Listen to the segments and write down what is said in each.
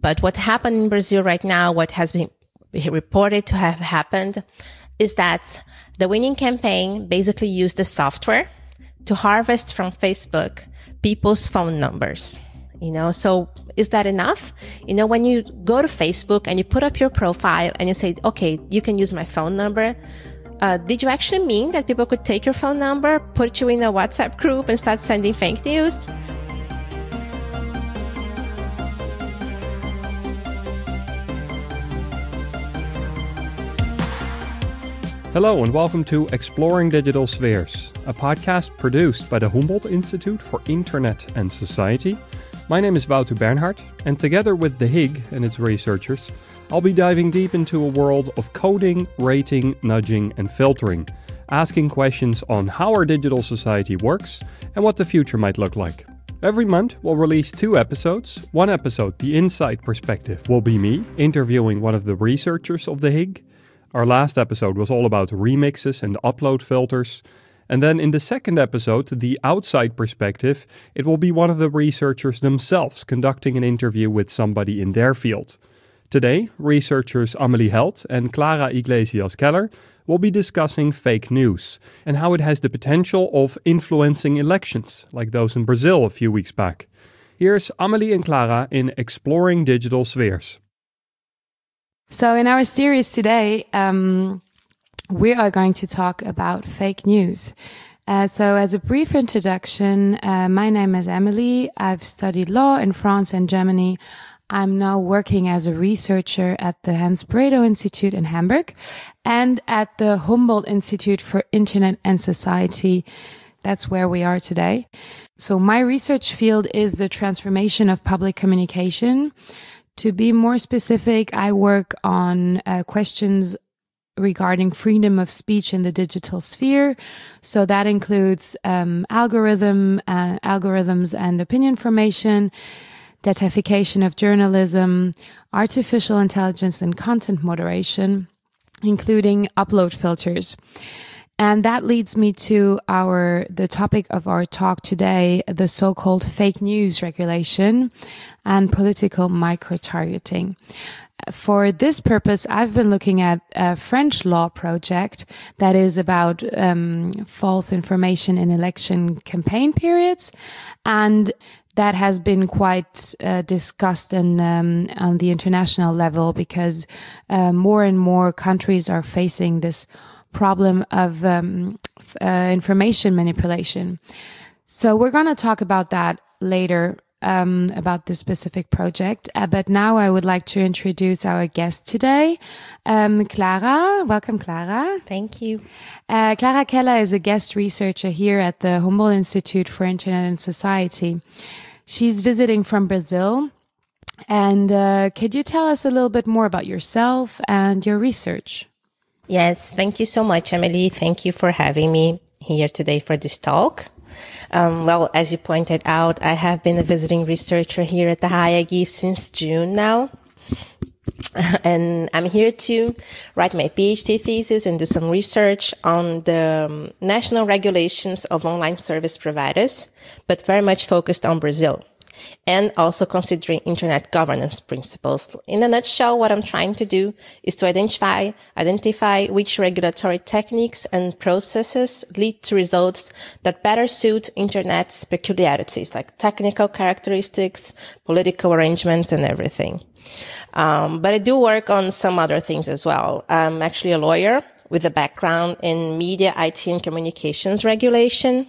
But what happened in Brazil right now, what has been reported to have happened, is that the winning campaign basically used the software to harvest from Facebook people's phone numbers. So is that enough? When you go to Facebook and you put up your profile and you say, okay, you can use my phone number. Did you actually mean that people could take your phone number, put you in a WhatsApp group and start sending fake news? Hello and welcome to Exploring Digital Spheres, a podcast produced by the Humboldt Institute for Internet and Society. My name is Wouter Bernhard, and together with the HIG and its researchers, I'll be diving deep into a world of coding, rating, nudging, and filtering, asking questions on how our digital society works and what the future might look like. Every month, we'll release 2 episodes. One episode, The Inside Perspective, will be me, interviewing one of the researchers of the HIG. Our last episode was all about remixes and upload filters. And then in the second episode, The Outside Perspective, it will be one of the researchers themselves conducting an interview with somebody in their field. Today, researchers Amelie Held and Clara Iglesias Keller will be discussing fake news and how it has the potential of influencing elections, like those in Brazil a few weeks back. Here's Amelie and Clara in Exploring Digital Spheres. So in our series today, we are going to talk about fake news. So as a brief introduction, my name is Emily. I've studied law in France and Germany. I'm now working as a researcher at the Hans Bredow Institute in Hamburg and at the Humboldt Institute for Internet and Society. That's where we are today. So my research field is the transformation of public communication. To be more specific, I work on questions regarding freedom of speech in the digital sphere. So that includes algorithms and opinion formation, datafication of journalism, artificial intelligence and content moderation, including upload filters. And that leads me to the topic of our talk today, the so-called fake news regulation and political micro-targeting. For this purpose, I've been looking at a French law project that is about false information in election campaign periods, and that has been quite discussed on the international level because more and more countries are facing this problem of information manipulation. So we're going to talk about that later, about this specific project. But now I would like to introduce our guest today, Clara. Welcome, Clara. Thank you. Clara Keller is a guest researcher here at the Humboldt Institute for Internet and Society. She's visiting from Brazil. And could you tell us a little bit more about yourself and your research? Yes, thank you so much, Emily. Thank you for having me here today for this talk. Well, as you pointed out, I have been a visiting researcher here at the HIG since June now. And I'm here to write my PhD thesis and do some research on the national regulations of online service providers, but very much focused on Brazil. And also considering internet governance principles. In a nutshell, what I'm trying to do is to identify which regulatory techniques and processes lead to results that better suit internet's peculiarities, like technical characteristics, political arrangements, and everything. But I do work on some other things as well. I'm actually a lawyer with a background in media, IT, and communications regulation.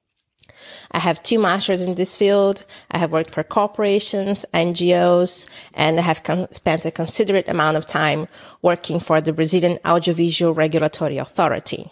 I have 2 masters in this field. I have worked for corporations, NGOs, and I have spent a considerate amount of time working for the Brazilian Audiovisual Regulatory Authority.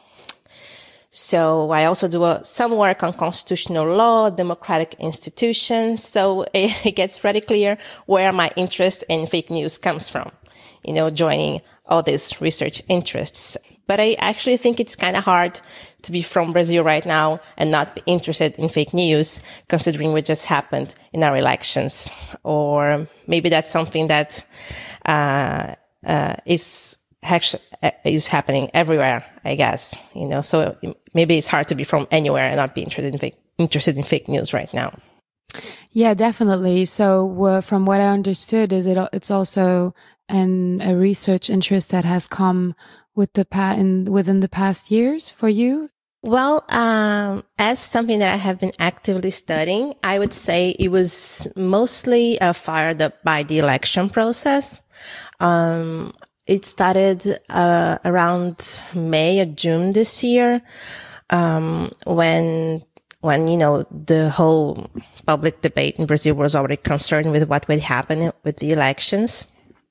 So I also do some work on constitutional law, democratic institutions. So it gets pretty clear where my interest in fake news comes from, joining all these research interests. But I actually think it's kind of hard to be from Brazil right now and not be interested in fake news, considering what just happened in our elections. Or maybe that's something that is happening everywhere, I guess. So maybe it's hard to be from anywhere and not be interested in fake news right now. Yeah, definitely. So from what I understood is it's also a research interest that has come with within the past years for you. Well, as something that I have been actively studying, I would say it was mostly fired up by the election process. It started around May or June this year, when the whole public debate in Brazil was already concerned with what would happen with the elections.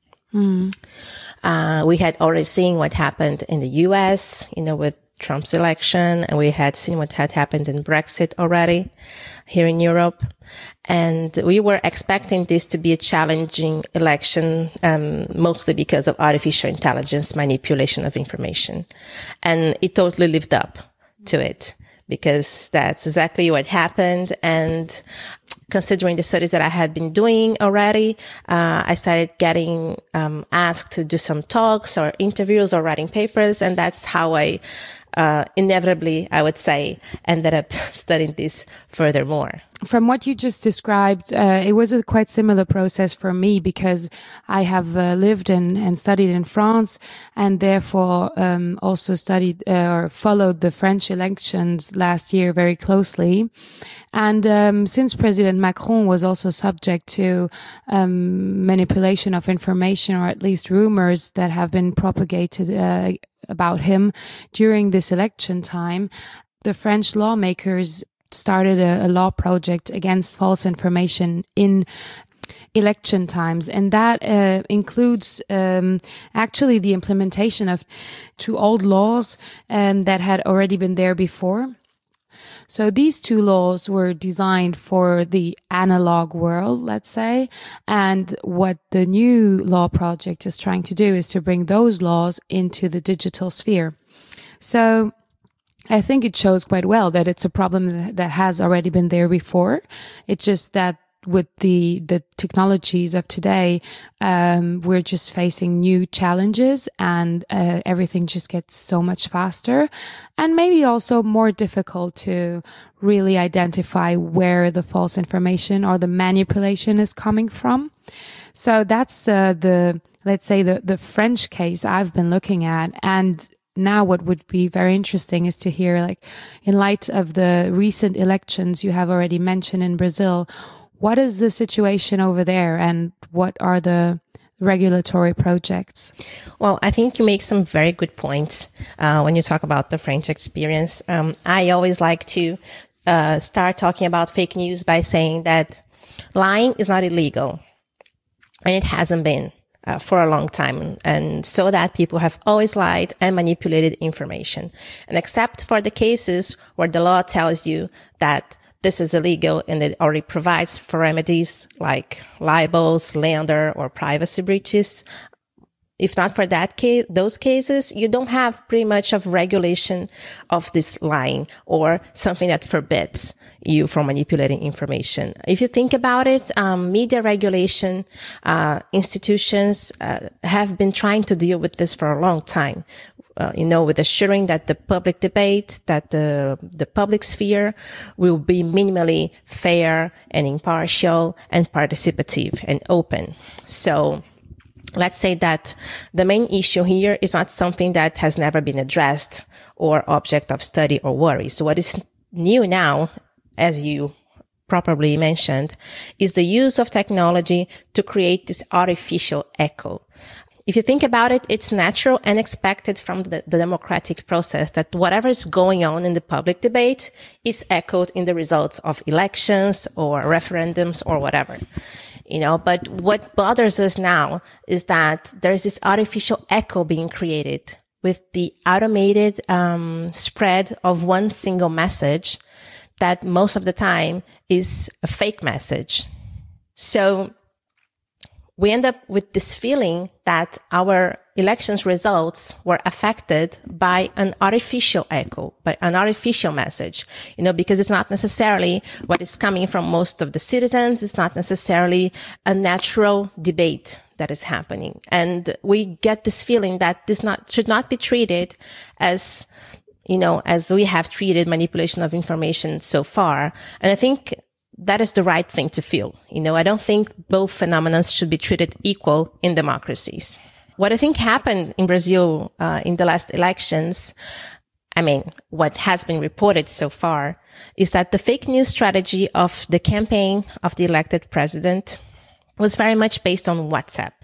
We had already seen what happened in the US, with Trump's election, and we had seen what had happened in Brexit already here in Europe. And we were expecting this to be a challenging election, mostly because of artificial intelligence manipulation of information. And it totally lived up to it, because that's exactly what happened. And considering the studies that I had been doing already, I started getting asked to do some talks or interviews or writing papers. And that's how I inevitably, I would say, ended up studying this furthermore. From what you just described, it was a quite similar process for me, because I have lived and studied in France, and therefore also studied or followed the French elections last year very closely. And since President Macron was also subject to manipulation of information, or at least rumors that have been propagated about him during this election time, the French lawmakers started a law project against false information in election times. And that includes actually the implementation of two old laws that had already been there before. So these two laws were designed for the analog world, let's say. And what the new law project is trying to do is to bring those laws into the digital sphere. So I think it shows quite well that it's a problem that has already been there before. It's just that with the technologies of today, we're just facing new challenges, and everything just gets so much faster, and maybe also more difficult to really identify where the false information or the manipulation is coming from. So that's let's say the French case I've been looking at. And now what would be very interesting is to hear, like, in light of the recent elections you have already mentioned in Brazil, what is the situation over there, and what are the regulatory projects? Well, I think you make some very good points when you talk about the French experience. I always like to start talking about fake news by saying that lying is not illegal, and it hasn't been for a long time. And so that people have always lied and manipulated information. And except for the cases where the law tells you that this is illegal, and it already provides for remedies like libel, slander, or privacy breaches. If not for that case, those cases, you don't have pretty much of regulation of this lying, or something that forbids you from manipulating information. If you think about it, media regulation institutions have been trying to deal with this for a long time. With assuring that the public debate, that the public sphere will be minimally fair and impartial and participative and open. So let's say that the main issue here is not something that has never been addressed or object of study or worry. So what is new now, as you properly mentioned, is the use of technology to create this artificial echo. If you think about it, it's natural and expected from the democratic process that whatever is going on in the public debate is echoed in the results of elections or referendums or whatever. But what bothers us now is that there's this artificial echo being created with the automated spread of one single message that most of the time is a fake message. So we end up with this feeling that our elections results were affected by an artificial echo, by an artificial message, because it's not necessarily what is coming from most of the citizens. It's not necessarily a natural debate that is happening. And we get this feeling that this should not be treated as, as we have treated manipulation of information so far. And I think that is the right thing to feel. I don't think both phenomena should be treated equal in democracies. What I think happened in Brazil in the last elections, what has been reported so far, is that the fake news strategy of the campaign of the elected president was very much based on WhatsApp.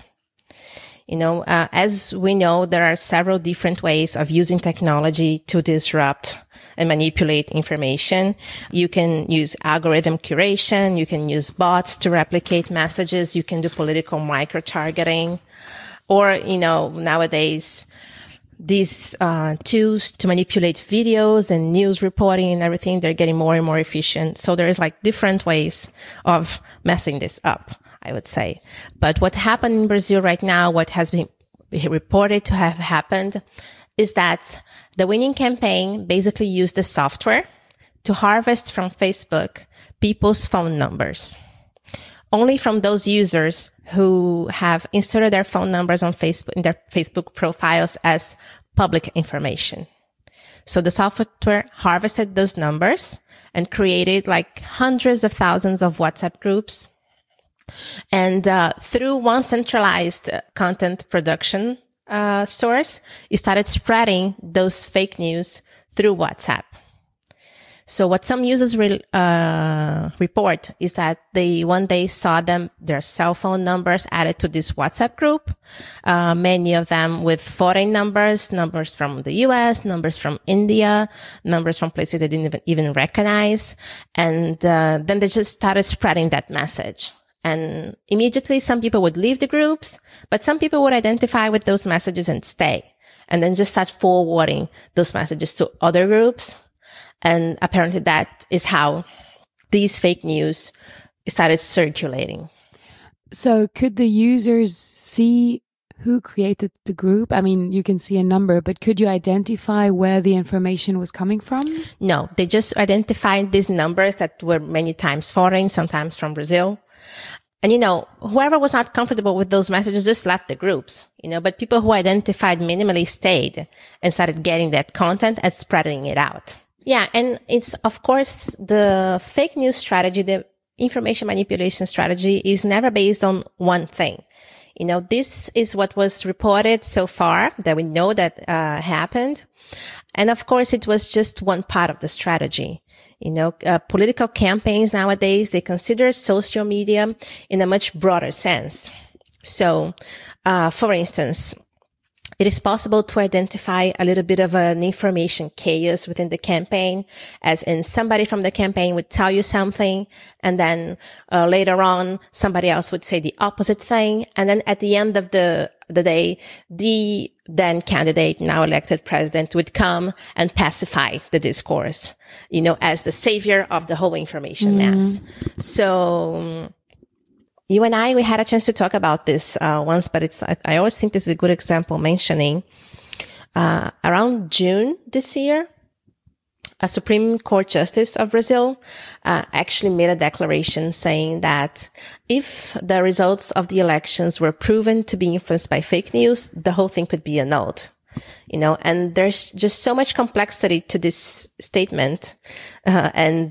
As we know, there are several different ways of using technology to disrupt and manipulate information. You can use algorithm curation. You can use bots to replicate messages. You can do political micro-targeting. Or, nowadays, these tools to manipulate videos and news reporting and everything, they're getting more and more efficient. So there's different ways of messing this up, I would say. But what happened in Brazil right now, what has been reported to have happened, is that the winning campaign basically used the software to harvest from Facebook people's phone numbers. Only from those users who have inserted their phone numbers on Facebook, in their Facebook profiles as public information. So the software harvested those numbers and created hundreds of thousands of WhatsApp groups. And through one centralized content production source, it started spreading those fake news through WhatsApp. So what some users report is that they one day saw their cell phone numbers added to this WhatsApp group, many of them with foreign numbers from the US, numbers from India, numbers from places they didn't even recognize. And then they just started spreading that message. And immediately some people would leave the groups, but some people would identify with those messages and stay, and then just start forwarding those messages to other groups. And apparently that is how these fake news started circulating. So could the users see who created the group? You can see a number, but could you identify where the information was coming from? No, they just identified these numbers that were many times foreign, sometimes from Brazil. And, whoever was not comfortable with those messages just left the groups, but people who identified minimally stayed and started getting that content and spreading it out. Yeah. And it's, of course, the fake news strategy, the information manipulation strategy is never based on one thing. This is what was reported so far that we know that happened. And of course, it was just one part of the strategy. Political campaigns nowadays, they consider social media in a much broader sense. So, for instance, it is possible to identify a little bit of an information chaos within the campaign, as in somebody from the campaign would tell you something, and then later on somebody else would say the opposite thing, and then at the end of the day, the then candidate, now elected president, would come and pacify the discourse, as the savior of the whole information mass. So you and we had a chance to talk about this once, but I always think this is a good example mentioning around June this year, a Supreme Court Justice of Brazil actually made a declaration saying that if the results of the elections were proven to be influenced by fake news, the whole thing could be annulled. And there's just so much complexity to this statement, and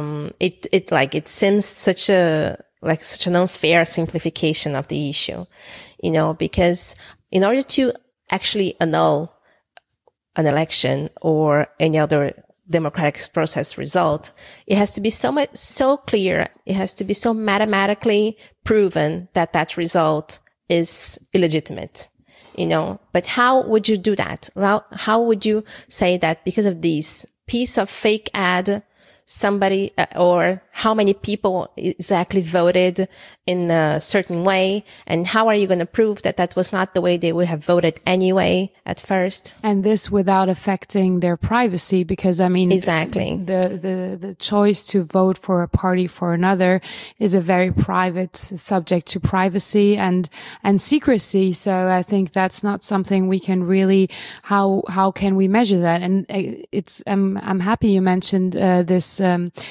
it seems such an unfair simplification of the issue, because in order to actually annul an election or any other democratic process result, it has to be so clear. It has to be so mathematically proven that result is illegitimate, but how would you do that? How would you say that because of this piece of fake ad, somebody or how many people exactly voted in a certain way, and how are you going to prove that was not the way they would have voted anyway at first? And this without affecting their privacy, because exactly the choice to vote for a party for another is a very private subject to privacy and secrecy. So I think that's not something we can really, how can we measure that? And it's I'm happy you mentioned this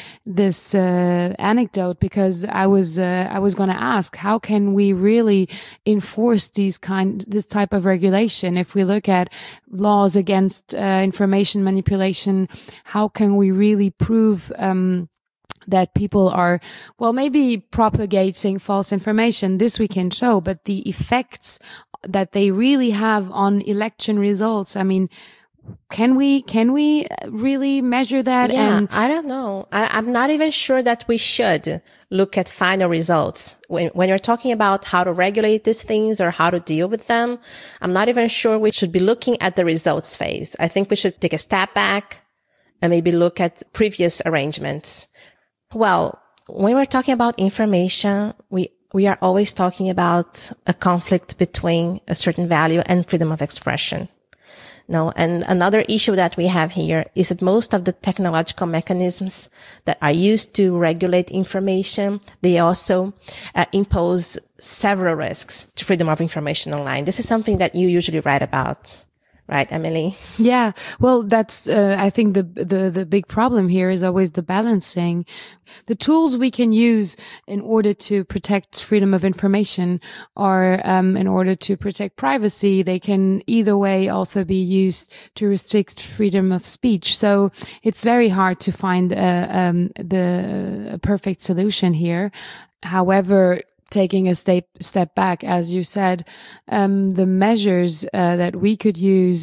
anecdote, because I was going to ask, how can we really enforce this type of regulation? If we look at laws against information manipulation, how can we really prove that people are, well, maybe propagating false information. This we can show, but the effects that they really have on election results, I mean, can we really measure that? Yeah, And I don't know. I'm not even sure that we should look at final results. When you're talking about how to regulate these things or how to deal with them, I'm not even sure we should be looking at the results phase. I think we should take a step back and maybe look at previous arrangements. Well, when we're talking about information, we are always talking about a conflict between a certain value and freedom of expression. No, and another issue that we have here is that most of the technological mechanisms that are used to regulate information, they also impose several risks to freedom of information online. This is something that you usually write about. Right, Emily? yeah, well, that's, I think the big problem here is always the balancing. The tools we can use in order to protect freedom of information are, in order to protect privacy. They can either way also be used to restrict freedom of speech. So it's very hard to find, the perfect solution here. However, taking a step back, as you said, the measures that we could use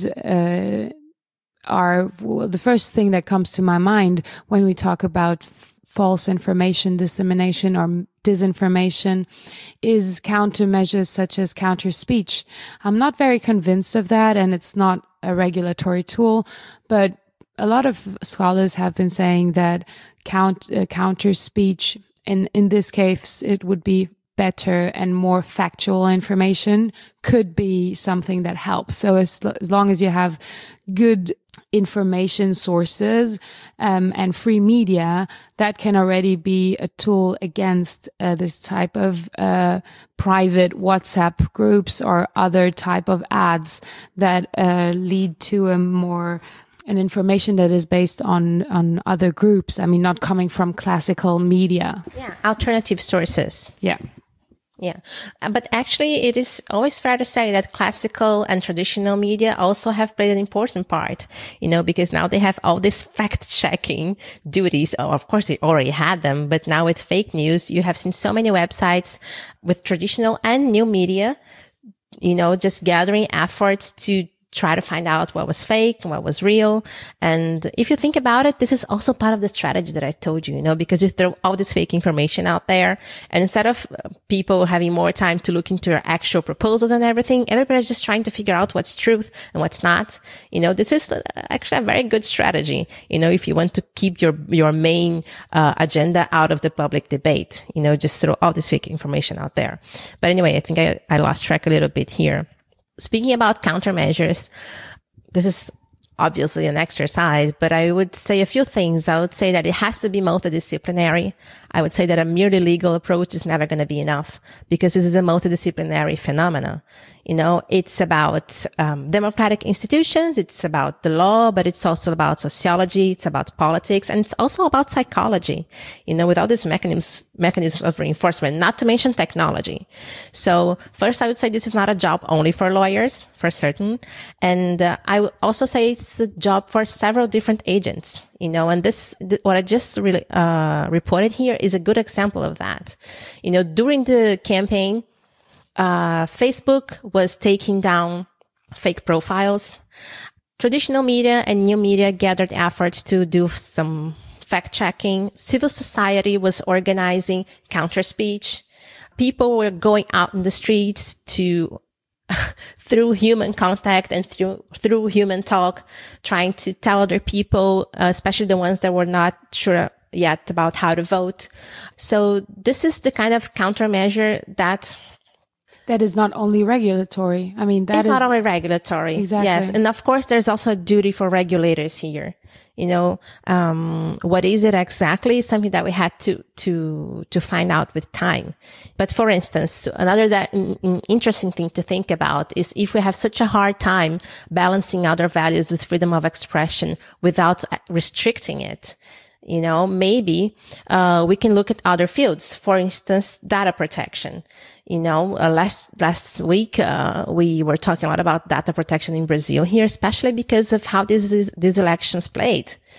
are, well, the first thing that comes to my mind when we talk about false information dissemination or disinformation is countermeasures such as counter speech. I'm not very convinced of that, and it's not a regulatory tool, but a lot of scholars have been saying that counter speech, in this case, it would be better and more factual information, could be something that helps. So as long as you have good information sources and free media, that can already be a tool against this type of private WhatsApp groups or other type of ads that lead to an information that is based on other groups. I mean, not coming from classical media. Yeah, alternative sources. Yeah. Yeah. But actually, it is always fair to say that classical and traditional media also have played an important part, because now they have all these fact-checking duties. Oh, of course, they already had them, but now with fake news, you have seen so many websites with traditional and new media, just gathering efforts to try to find out what was fake and what was real. And if you think about it, this is also part of the strategy that I told you, because you throw all this fake information out there, and instead of people having more time to look into your actual proposals and everything, everybody's just trying to figure out what's truth and what's not. This is actually a very good strategy, if you want to keep your main agenda out of the public debate, just throw all this fake information out there. But anyway, I think I lost track a little bit here. Speaking about countermeasures, this is obviously an exercise, but I would say a few things. I would say that it has to be multidisciplinary. I would say that a merely legal approach is never going to be enough, because this is a multidisciplinary phenomena. It's about democratic institutions, it's about the law, but it's also about sociology, it's about politics, and it's also about psychology, with all these mechanisms of reinforcement, not to mention technology. So first, I would say this is not a job only for lawyers, for certain. And I would also say it's a job for several different agents, and what I just really reported here is a good example of that. During the campaign, Facebook was taking down fake profiles. Traditional media and new media gathered efforts to do some fact checking. Civil society was organizing counter speech. People were going out in the streets to through human contact and through human talk, trying to tell other people, especially the ones that were not sure yet about how to vote. So this is the kind of countermeasure that is not only regulatory. I mean, it's not only regulatory. Exactly. Yes. And of course, there's also a duty for regulators here. What is it exactly is something that we had to find out with time. But for instance, another interesting thing to think about is if we have such a hard time balancing other values with freedom of expression without restricting it, maybe we can look at other fields. For instance, data protection. Last week we were talking a lot about data protection in Brazil here, especially because of how these elections played.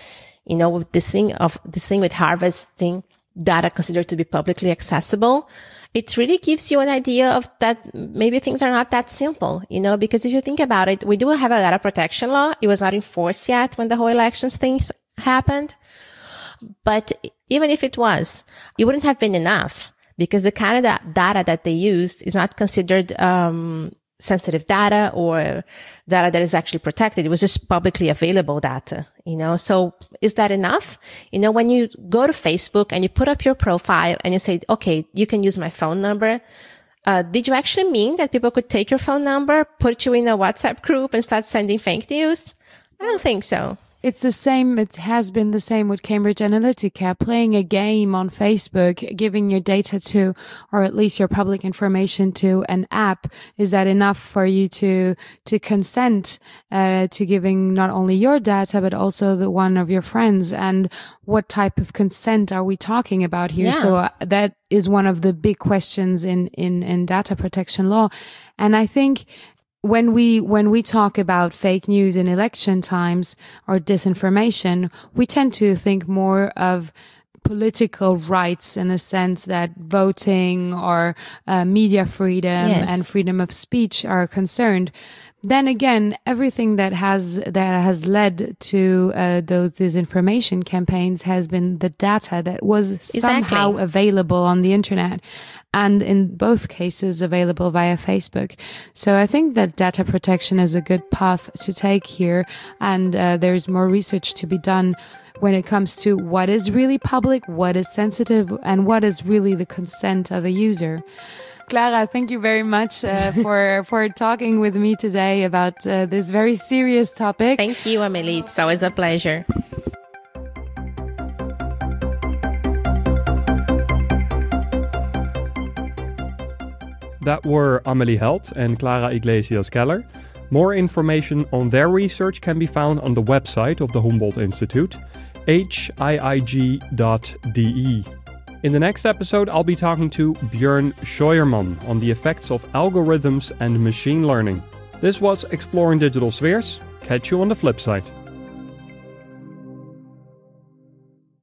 with this thing with harvesting data considered to be publicly accessible, it really gives you an idea of that maybe things are not that simple, because if you think about it, we do have a data protection law. It was not enforced yet when the whole elections things happened. But even if it was, it wouldn't have been enough because the kind of data that they used is not considered sensitive data or data that is actually protected. It was just publicly available data, So is that enough? When you go to Facebook and you put up your profile and you say, okay, you can use my phone number. Did you actually mean that people could take your phone number, put you in a WhatsApp group and start sending fake news? I don't think so. It's the same. It has been the same with Cambridge Analytica, playing a game on Facebook, giving your data to, or at least your public information to an app. Is that enough for you to consent, to giving not only your data, but also the one of your friends? And what type of consent are we talking about here? Yeah. So that is one of the big questions in data protection law. And I think when we talk about fake news in election times or disinformation, we tend to think more of political rights in the sense that voting or media freedom and freedom of speech are concerned. Then again, everything that has led to those disinformation campaigns has been the data that was somehow available on the internet, and in both cases available via Facebook. So I think that data protection is a good path to take here, and there's more research to be done when it comes to what is really public, what is sensitive, and what is really the consent of a user. Clara, thank you very much for talking with me today about this very serious topic. Thank you, Amélie. It's always a pleasure. That were Amélie Held and Clara Iglesias Keller. More information on their research can be found on the website of the Humboldt Institute, hiig.de. In the next episode, I'll be talking to Björn Scheuermann on the effects of algorithms and machine learning. This was Exploring Digital Spheres. Catch you on the flip side.